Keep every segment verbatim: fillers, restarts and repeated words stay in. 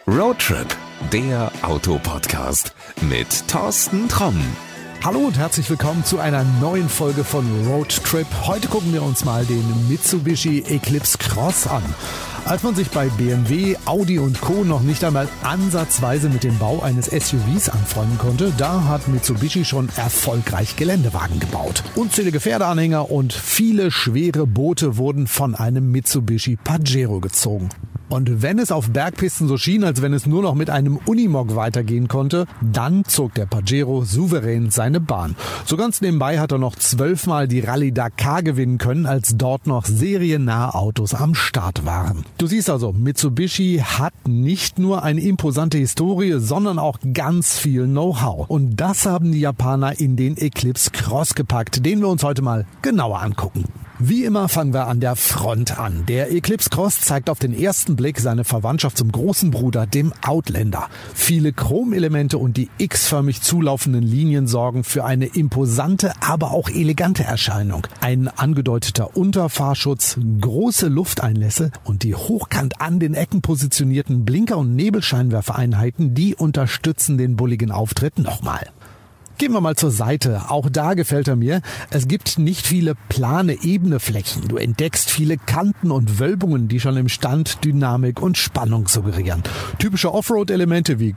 Roadtrip, der Autopodcast mit Thorsten Tromm. Hallo und herzlich willkommen zu einer neuen Folge von Roadtrip. Heute gucken wir uns mal den Mitsubishi Eclipse Cross an. Als man sich bei B M W, Audi und Co. noch nicht einmal ansatzweise mit dem Bau eines S U Vs anfreunden konnte, da hat Mitsubishi schon erfolgreich Geländewagen gebaut. Unzählige Pferdeanhänger und viele schwere Boote wurden von einem Mitsubishi Pajero gezogen. Und wenn es auf Bergpisten so schien, als wenn es nur noch mit einem Unimog weitergehen konnte, dann zog der Pajero souverän seine Bahn. So ganz nebenbei hat er noch zwölfmal die Rallye Dakar gewinnen können, als dort noch seriennahe Autos am Start waren. Du siehst also, Mitsubishi hat nicht nur eine imposante Historie, sondern auch ganz viel Know-how. Und das haben die Japaner in den Eclipse Cross gepackt, den wir uns heute mal genauer angucken. Wie immer fangen wir an der Front an. Der Eclipse Cross zeigt auf den ersten Blick seine Verwandtschaft zum großen Bruder, dem Outlander. Viele Chromelemente und die X-förmig zulaufenden Linien sorgen für eine imposante, aber auch elegante Erscheinung. Ein angedeuteter Unterfahrschutz, große Lufteinlässe und die hochkant an den Ecken positionierten Blinker- und Nebelscheinwerfereinheiten, die unterstützen den bulligen Auftritt nochmal. Gehen wir mal zur Seite. Auch da gefällt er mir. Es gibt nicht viele plane, ebene Flächen. Du entdeckst viele Kanten und Wölbungen, die schon im Stand Dynamik und Spannung suggerieren. Typische Offroad-Elemente wie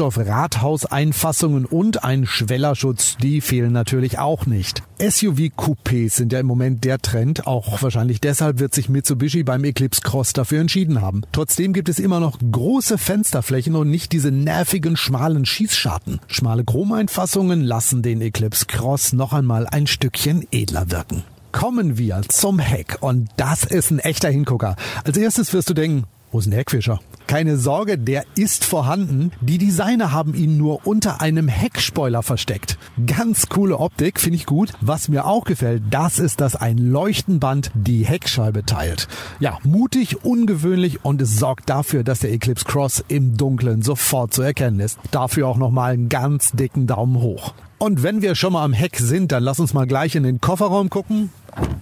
Kunststoff-Rathauseinfassungen und ein Schwellerschutz, die fehlen natürlich auch nicht. S U V-Coupés sind ja im Moment der Trend. Auch wahrscheinlich deshalb wird sich Mitsubishi beim Eclipse Cross dafür entschieden haben. Trotzdem gibt es immer noch große Fensterflächen und nicht diese nervigen, schmalen Schießscharten. Schmale Chromeinfassungen lassen den Eclipse Cross noch einmal ein Stückchen edler wirken. Kommen wir zum Heck und das ist ein echter Hingucker. Als erstes wirst du denken, wo ist denn der Heckfischer? Keine Sorge, der ist vorhanden. Die Designer haben ihn nur unter einem Heckspoiler versteckt. Ganz coole Optik, finde ich gut. Was mir auch gefällt, das ist, dass ein Leuchtenband die Heckscheibe teilt. Ja, mutig, ungewöhnlich und es sorgt dafür, dass der Eclipse Cross im Dunkeln sofort zu erkennen ist. Dafür auch nochmal einen ganz dicken Daumen hoch. Und wenn wir schon mal am Heck sind, dann lass uns mal gleich in den Kofferraum gucken.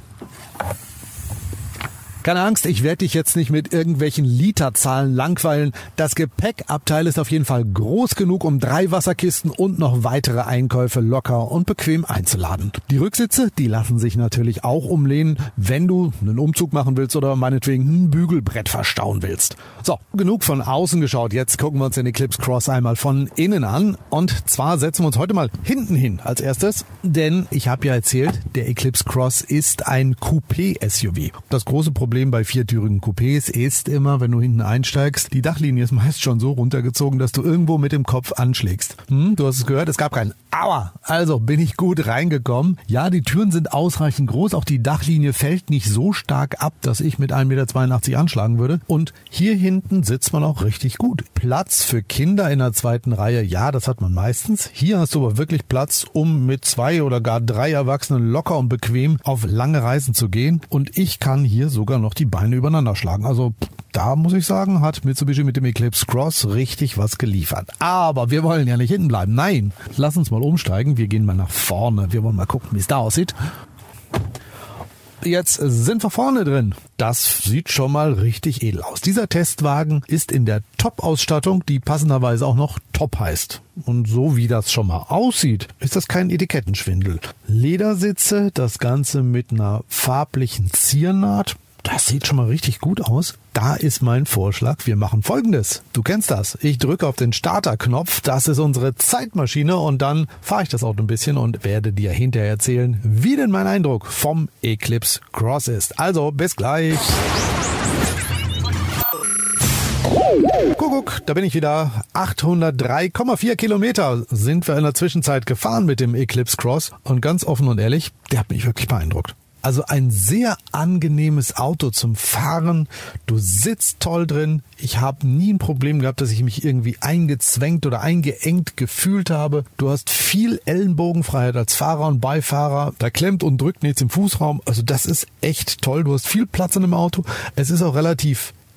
Keine Angst, ich werde dich jetzt nicht mit irgendwelchen Literzahlen langweilen. Das Gepäckabteil ist auf jeden Fall groß genug, um drei Wasserkisten und noch weitere Einkäufe locker und bequem einzuladen. Die Rücksitze, die lassen sich natürlich auch umlehnen, wenn du einen Umzug machen willst oder meinetwegen ein Bügelbrett verstauen willst. So, genug von außen geschaut. Jetzt gucken wir uns den Eclipse Cross einmal von innen an. Und zwar setzen wir uns heute mal hinten hin als erstes. Denn ich habe ja erzählt, der Eclipse Cross ist ein Coupé-S U V. Das große Problem bei viertürigen Coupés ist immer, wenn du hinten einsteigst, die Dachlinie ist meist schon so runtergezogen, dass du irgendwo mit dem Kopf anschlägst. Hm, du hast es gehört, es gab keinen Aua. Also bin ich gut reingekommen. Ja, die Türen sind ausreichend groß, auch die Dachlinie fällt nicht so stark ab, dass ich mit ein Meter zweiundachtzig anschlagen würde. Und hier hinten sitzt man auch richtig gut. Platz für Kinder in der zweiten Reihe, ja, das hat man meistens. Hier hast du aber wirklich Platz, um mit zwei oder gar drei Erwachsenen locker und bequem auf lange Reisen zu gehen. Und ich kann hier sogar noch die Beine übereinander schlagen. Also da muss ich sagen, hat Mitsubishi mit dem Eclipse Cross richtig was geliefert. Aber wir wollen ja nicht hinten bleiben. Nein, lass uns mal umsteigen. Wir gehen mal nach vorne. Wir wollen mal gucken, wie es da aussieht. Jetzt sind wir vorne drin. Das sieht schon mal richtig edel aus. Dieser Testwagen ist in der Top-Ausstattung, die passenderweise auch noch Top heißt. Und so wie das schon mal aussieht, ist das kein Etikettenschwindel. Ledersitze, das Ganze mit einer farblichen Ziernaht. Das sieht schon mal richtig gut aus. Da ist mein Vorschlag. Wir machen Folgendes. Du kennst das. Ich drücke auf den Starterknopf. Das ist unsere Zeitmaschine und dann fahre ich das Auto ein bisschen und werde dir hinterher erzählen, wie denn mein Eindruck vom Eclipse Cross ist. Also, bis gleich. Kuckuck, da bin ich wieder. achthundertdrei Komma vier Kilometer sind wir in der Zwischenzeit gefahren mit dem Eclipse Cross. Und ganz offen und ehrlich, der hat mich wirklich beeindruckt. Also ein sehr angenehmes Auto zum Fahren. Du sitzt toll drin. Ich habe nie ein Problem gehabt, dass ich mich irgendwie eingezwängt oder eingeengt gefühlt habe. Du hast viel Ellenbogenfreiheit als Fahrer und Beifahrer. Da klemmt und drückt nichts im Fußraum. Also das ist echt toll. Du hast viel Platz in dem Auto. Es ist auch relativ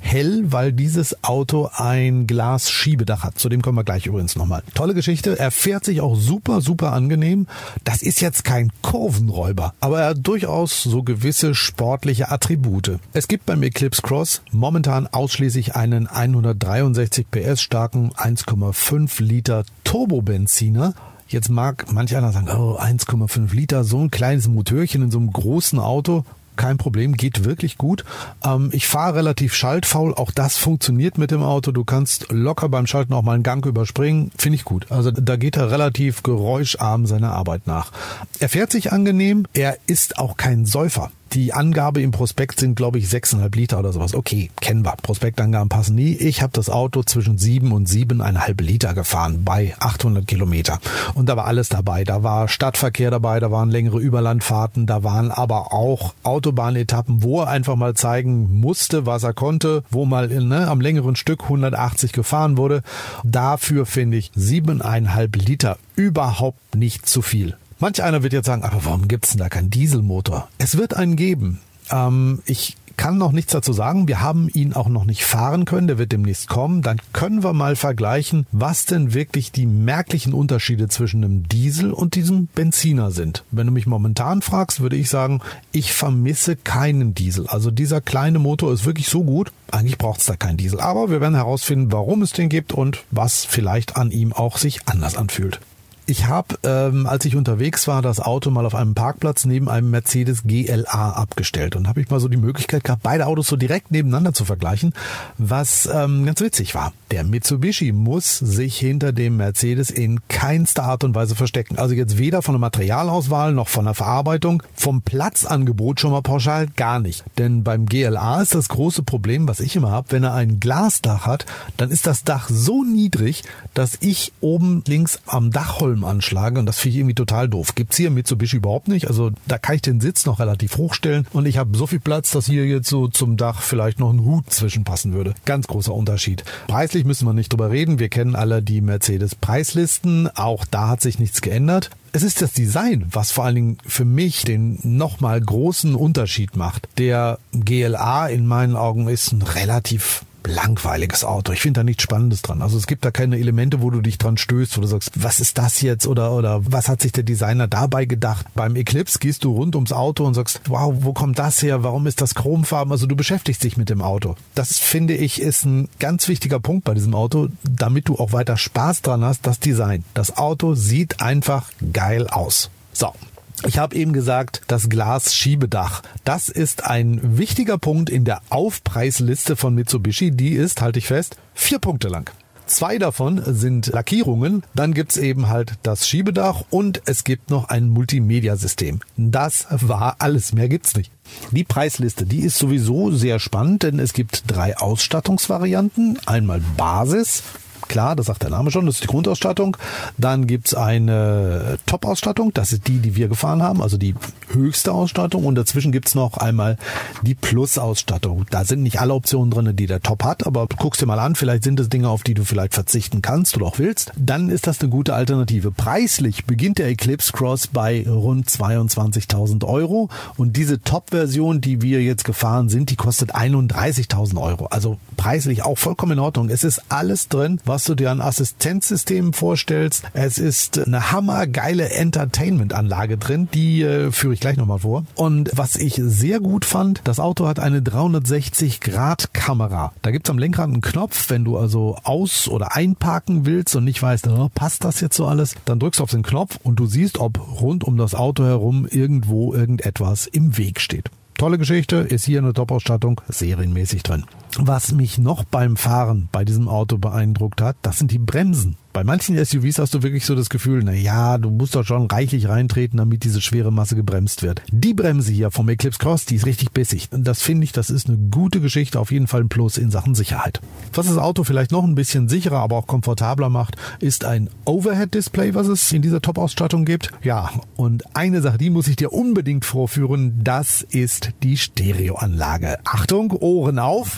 hell, weil dieses Auto ein Glasschiebedach hat. Zu dem kommen wir gleich übrigens nochmal. Tolle Geschichte. Er fährt sich auch super, super angenehm. Das ist jetzt kein Kurvenräuber, aber er hat durchaus so gewisse sportliche Attribute. Es gibt beim Eclipse Cross momentan ausschließlich einen hundertdreiundsechzig P S starken eins Komma fünf Liter Turbobenziner. Jetzt mag manch einer sagen, oh, eins Komma fünf Liter, so ein kleines Motörchen in so einem großen Auto. Kein Problem, geht wirklich gut. Ähm, ich fahre relativ schaltfaul, auch das funktioniert mit dem Auto. Du kannst locker beim Schalten auch mal einen Gang überspringen, finde ich gut. Also da geht er relativ geräuscharm seiner Arbeit nach. Er fährt sich angenehm, er ist auch kein Säufer. Die Angabe im Prospekt sind, glaube ich, sechs Komma fünf Liter oder sowas. Okay, kennen wir. Prospektangaben passen nie. Ich habe das Auto zwischen sieben und sieben Komma fünf Liter gefahren bei achthundert Kilometer. Und da war alles dabei. Da war Stadtverkehr dabei, da waren längere Überlandfahrten, da waren aber auch Autobahnetappen, wo er einfach mal zeigen musste, was er konnte, wo mal ne, am längeren Stück hundertachtzig gefahren wurde. Dafür finde ich sieben Komma fünf Liter überhaupt nicht zu viel. Manch einer wird jetzt sagen, aber warum gibt es denn da keinen Dieselmotor? Es wird einen geben. Ähm, ich kann noch nichts dazu sagen. Wir haben ihn auch noch nicht fahren können. Der wird demnächst kommen. Dann können wir mal vergleichen, was denn wirklich die merklichen Unterschiede zwischen einem Diesel und diesem Benziner sind. Wenn du mich momentan fragst, würde ich sagen, ich vermisse keinen Diesel. Also dieser kleine Motor ist wirklich so gut. Eigentlich braucht es da keinen Diesel. Aber wir werden herausfinden, warum es den gibt und was vielleicht an ihm auch sich anders anfühlt. Ich habe, ähm, als ich unterwegs war, das Auto mal auf einem Parkplatz neben einem Mercedes G L A abgestellt und habe ich mal so die Möglichkeit gehabt, beide Autos so direkt nebeneinander zu vergleichen, was ähm, ganz witzig war. Der Mitsubishi muss sich hinter dem Mercedes in keinster Art und Weise verstecken. Also jetzt weder von der Materialauswahl noch von der Verarbeitung, vom Platzangebot schon mal pauschal gar nicht. Denn beim G L A ist das große Problem, was ich immer habe, wenn er ein Glasdach hat, dann ist das Dach so niedrig, dass ich oben links am Dachholm anschlage und das finde ich irgendwie total doof. Gibt's hier im Mitsubishi überhaupt nicht. Also da kann ich den Sitz noch relativ hochstellen und ich habe so viel Platz, dass hier jetzt so zum Dach vielleicht noch ein Hut zwischenpassen würde. Ganz großer Unterschied. Preislich müssen wir nicht drüber reden. Wir kennen alle die Mercedes-Preislisten. Auch da hat sich nichts geändert. Es ist das Design, was vor allen Dingen für mich den nochmal großen Unterschied macht. Der G L A in meinen Augen ist ein relativ langweiliges Auto. Ich finde da nichts Spannendes dran. Also es gibt da keine Elemente, wo du dich dran stößt, wo du sagst, was ist das jetzt oder oder was hat sich der Designer dabei gedacht? Beim Eclipse gehst du rund ums Auto und sagst, wow, wo kommt das her? Warum ist das chromfarben? Also du beschäftigst dich mit dem Auto. Das finde ich ist ein ganz wichtiger Punkt bei diesem Auto, damit du auch weiter Spaß dran hast, das Design. Das Auto sieht einfach geil aus. So. Ich habe eben gesagt, das Glasschiebedach. Das ist ein wichtiger Punkt in der Aufpreisliste von Mitsubishi. Die ist, halte ich fest, vier Punkte lang. Zwei davon sind Lackierungen. Dann gibt's eben halt das Schiebedach und es gibt noch ein Multimedia-System. Das war alles. Mehr gibt's nicht. Die Preisliste, die ist sowieso sehr spannend, denn es gibt drei Ausstattungsvarianten. Einmal Basis. Klar, das sagt der Name schon, das ist die Grundausstattung. Dann gibt's eine Top-Ausstattung, das ist die, die wir gefahren haben, also die höchste Ausstattung. Und dazwischen gibt's noch einmal die Plus-Ausstattung. Da sind nicht alle Optionen drin, die der Top hat, aber guckst dir mal an, vielleicht sind es Dinge, auf die du vielleicht verzichten kannst oder auch willst. Dann ist das eine gute Alternative. Preislich beginnt der Eclipse Cross bei rund zweiundzwanzigtausend Euro. Und diese Top-Version, die wir jetzt gefahren sind, die kostet einunddreißigtausend Euro. Also preislich auch vollkommen in Ordnung. Es ist alles drin, was du dir an Assistenzsystemen vorstellst. Es ist eine hammergeile Entertainment-Anlage drin, die äh, führe ich gleich nochmal vor. Und was ich sehr gut fand, das Auto hat eine dreihundertsechzig Grad Kamera. Da gibt's am Lenkrad einen Knopf, wenn du also aus- oder einparken willst und nicht weißt, oh, passt das jetzt so alles, dann drückst du auf den Knopf und du siehst, ob rund um das Auto herum irgendwo irgendetwas im Weg steht. Tolle Geschichte, ist hier eine Top-Ausstattung, serienmäßig drin. Was mich noch beim Fahren bei diesem Auto beeindruckt hat, das sind die Bremsen. Bei manchen S U Vs hast du wirklich so das Gefühl, na ja, du musst doch schon reichlich reintreten, damit diese schwere Masse gebremst wird. Die Bremse hier vom Eclipse Cross, die ist richtig bissig. Und das finde ich, das ist eine gute Geschichte, auf jeden Fall ein Plus in Sachen Sicherheit. Was das Auto vielleicht noch ein bisschen sicherer, aber auch komfortabler macht, ist ein Overhead-Display, was es in dieser Top-Ausstattung gibt. Ja, und eine Sache, die muss ich dir unbedingt vorführen, das ist die Stereoanlage. Achtung, Ohren auf!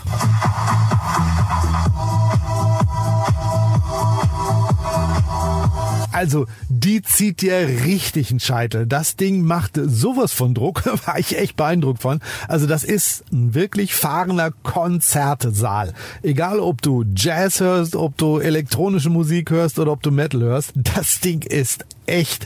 Also, die zieht dir richtig einen Scheitel. Das Ding macht sowas von Druck, war ich echt beeindruckt von. Also, das ist ein wirklich fahrender Konzertesaal. Egal, ob du Jazz hörst, ob du elektronische Musik hörst oder ob du Metal hörst, das Ding ist echt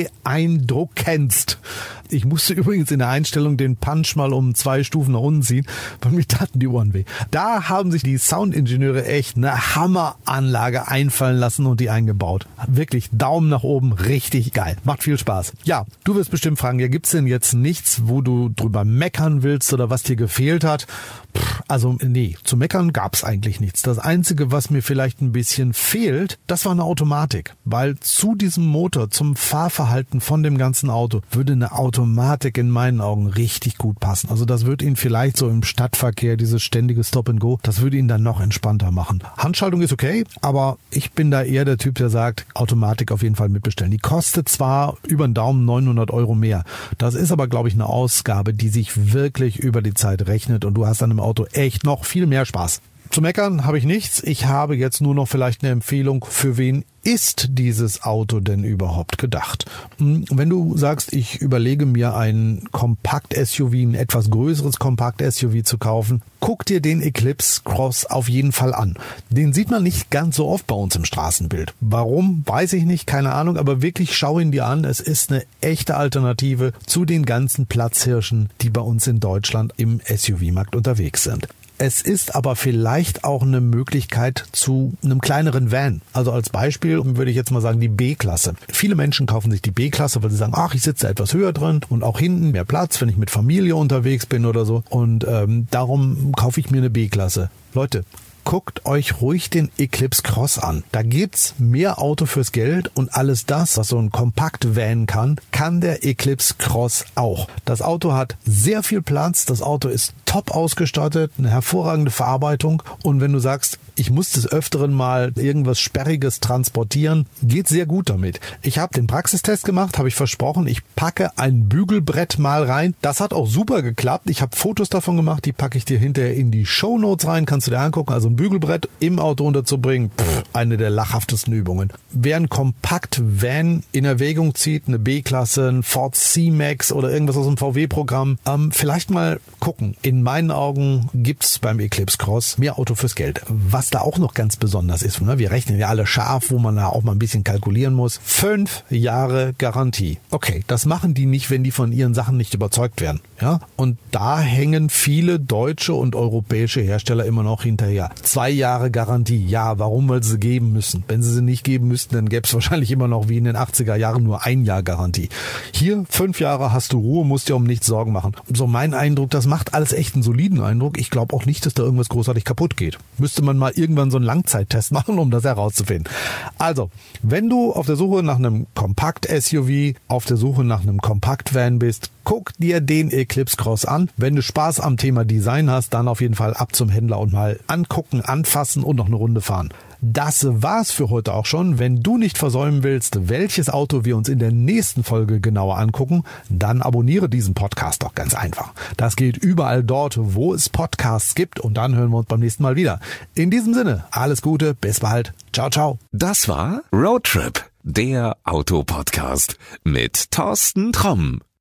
beeindruckendst. Ich musste übrigens in der Einstellung den Punch mal um zwei Stufen nach unten ziehen, weil mir taten die Ohren weh. Da haben sich die Soundingenieure echt eine Hammeranlage einfallen lassen und die eingebaut. Wirklich Daumen nach oben, richtig geil. Macht viel Spaß. Ja, du wirst bestimmt fragen, ja, gibt's denn jetzt nichts, wo du drüber meckern willst oder was dir gefehlt hat? Pff, also nee, zu meckern gab's eigentlich nichts. Das Einzige, was mir vielleicht ein bisschen fehlt, das war eine Automatik. Weil zu diesem Motor, zum Fahrverhalten von dem ganzen Auto, würde eine Automatik in meinen Augen richtig gut passen. Also das würde ihn vielleicht so im Stadtverkehr, dieses ständige Stop and Go, das würde ihn dann noch entspannter machen. Handschaltung ist okay, aber ich bin da eher der Typ, der sagt, Automatik auf jeden Fall mitbestellen. Die kostet zwar über den Daumen neunhundert Euro mehr. Das ist aber, glaube ich, eine Ausgabe, die sich wirklich über die Zeit rechnet und du hast an einem Auto echt noch viel mehr Spaß. Zu meckern habe ich nichts. Ich habe jetzt nur noch vielleicht eine Empfehlung, für wen ist dieses Auto denn überhaupt gedacht? Wenn du sagst, ich überlege mir ein Kompakt-S U V, ein etwas größeres Kompakt-S U V zu kaufen, guck dir den Eclipse Cross auf jeden Fall an. Den sieht man nicht ganz so oft bei uns im Straßenbild. Warum? Weiß ich nicht, keine Ahnung, aber wirklich schau ihn dir an. Es ist eine echte Alternative zu den ganzen Platzhirschen, die bei uns in Deutschland im S U V-Markt unterwegs sind. Es ist aber vielleicht auch eine Möglichkeit zu einem kleineren Van. Also als Beispiel würde ich jetzt mal sagen, die B-Klasse. Viele Menschen kaufen sich die B-Klasse, weil sie sagen, ach, ich sitze etwas höher drin und auch hinten mehr Platz, wenn ich mit Familie unterwegs bin oder so. Und ähm, darum kaufe ich mir eine B-Klasse. Leute, guckt euch ruhig den Eclipse Cross an. Da gibt's mehr Auto fürs Geld und alles das, was so ein Kompakt-Van kann, kann der Eclipse Cross auch. Das Auto hat sehr viel Platz, das Auto ist top ausgestattet, eine hervorragende Verarbeitung und wenn du sagst, ich muss des Öfteren mal irgendwas Sperriges transportieren, geht sehr gut damit. Ich habe den Praxistest gemacht, habe ich versprochen, ich packe ein Bügelbrett mal rein. Das hat auch super geklappt. Ich habe Fotos davon gemacht, die packe ich dir hinterher in die Shownotes rein, kannst du dir angucken. Also ein Bügelbrett im Auto unterzubringen, pff, eine der lachhaftesten Übungen. Wer ein Kompakt-Van in Erwägung zieht, eine B-Klasse, ein Ford C-Max oder irgendwas aus dem V W-Programm, ähm, vielleicht mal gucken. In meinen Augen gibt's beim Eclipse Cross mehr Auto fürs Geld. Was da auch noch ganz besonders ist, ne? Wir rechnen ja alle scharf, wo man da auch mal ein bisschen kalkulieren muss. Fünf Jahre Garantie. Okay, das machen die nicht, wenn die von ihren Sachen nicht überzeugt werden. Ja? Und da hängen viele deutsche und europäische Hersteller immer noch hinterher. Zwei Jahre Garantie. Ja, warum? Weil sie sie geben müssen. Wenn sie sie nicht geben müssten, dann gäbe es wahrscheinlich immer noch wie in den achtziger Jahren nur ein Jahr Garantie. Hier, fünf Jahre hast du Ruhe, musst dir um nichts Sorgen machen. So mein Eindruck, das macht alles echt einen soliden Eindruck. Ich glaube auch nicht, dass da irgendwas großartig kaputt geht. Müsste man mal irgendwann so einen Langzeittest machen, um das herauszufinden. Also, wenn du auf der Suche nach einem Kompakt-S U V, auf der Suche nach einem Kompakt-Van bist, guck dir den Eclipse Cross an. Wenn du Spaß am Thema Design hast, dann auf jeden Fall ab zum Händler und mal angucken, anfassen und noch eine Runde fahren. Das war's für heute auch schon. Wenn du nicht versäumen willst, welches Auto wir uns in der nächsten Folge genauer angucken, dann abonniere diesen Podcast doch ganz einfach. Das geht überall dort, wo es Podcasts gibt und dann hören wir uns beim nächsten Mal wieder. In diesem Sinne, alles Gute, bis bald. Ciao, ciao. Das war Road Trip, der Autopodcast mit Thorsten Tromm.